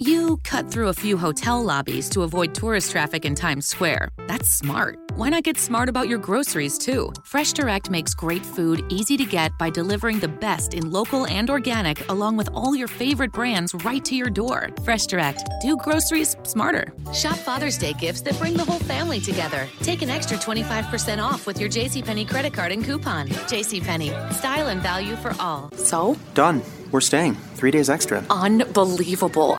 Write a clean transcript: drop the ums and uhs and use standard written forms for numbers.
You cut through a few hotel lobbies to avoid tourist traffic in Times Square. That's smart. Why not get smart about your groceries, too? FreshDirect makes great food easy to get by delivering the best in local and organic, along with all your favorite brands right to your door. FreshDirect. Do groceries smarter. Shop Father's Day gifts that bring the whole family together. Take an extra 25% off with your JCPenney credit card and coupon. JCPenney. Style and value for all. So? Done. We're staying. 3 days extra. Unbelievable.